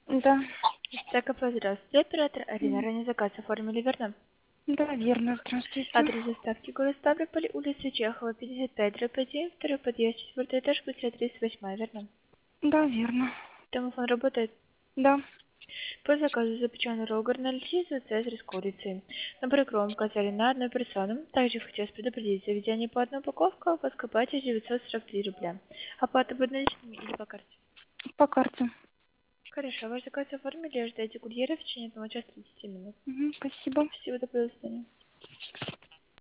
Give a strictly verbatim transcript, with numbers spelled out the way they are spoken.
Да. Так, здравствуйте, оператор Арина. М, Ранее заказ оформили, верно? Да, верно. Здравствуйте. Адрес доставки город Ставрополь, улица Чехова, пятьдесят пять, дробь один, второй подъезд, четвертый этаж, квартира тридцать восемь, верно? Да, верно. Телефон работает. Да. По заказу запеченный рогер на льдице, цезарь с курицей. На прикром указали на одну персону. Также хотелось предупредить, заведение по одной упаковке, у вас копатель девятьсот сорок три рубля. Оплата будет наличными или по карте? По карте. Хорошо, ваш заказ оформили, ждайте курьера в течение одного часа тридцати минут. Мгм, спасибо. Спасибо, до свидания.